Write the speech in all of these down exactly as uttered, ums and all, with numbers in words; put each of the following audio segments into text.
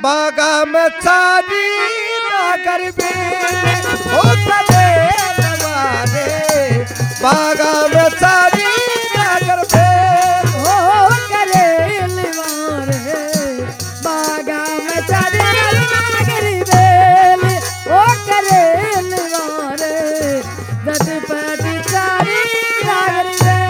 बागा में सारी नागर बेले हो करे नवारे बागा में सारी नागर बेल हो करे लिवारे बागा में सारी नागर बेल हो करे लिवारे जट पटी सारी नागर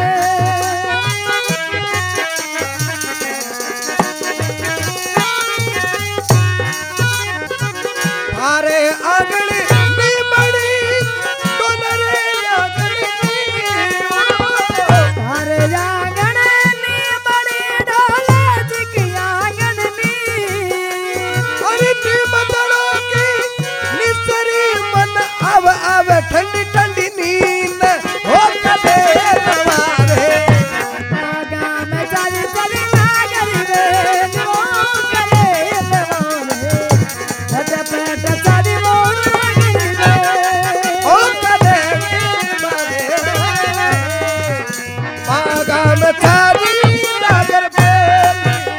अरे आंगली में बड़ी डोलरे आंगली अरे आंगन में बड़ी डोले जिकी आंगन में अरे नी बदलो की निसरी मन अब अब ठंडी ठंडी नींद हो कदे नवारे बागा में चली चली नागर बेल हो करे नवारे जट पटी सारी नागर बेल हो कदे नवारे बागा में सारी नागर बेल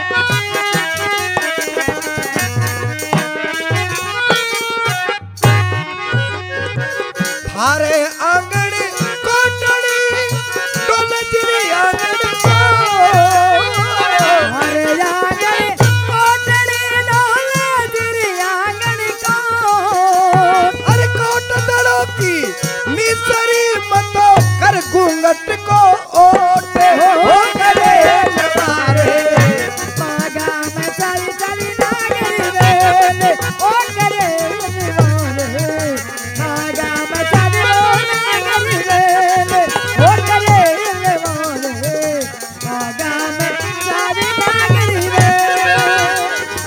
थारे आंगड़ी कोटड़ी डोलजरी आंगड़ी को हरे आंगन कोटड़ी डोले जिरी आंगन को अरे कोट दड़ो की निसरी मतो कर घूंघट को ओटे हो करे नवारे बागा में चली चली नागर बेल ओ करे निवारे बागा में चली नागर बेल ओ करे निवारे बागा में चली नागर बेल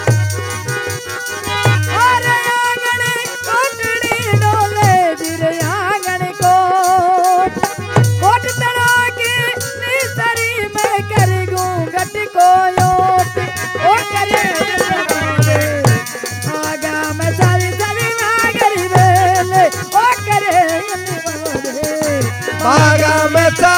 अरे आंगन कोटड़ी डोले जिरे आंगन कोट कोट तड़ा के निसरी में कर घूंघट को योट ओ करे निवारे बागा में चली चली नागर बेल ओ करे निवारे बागा में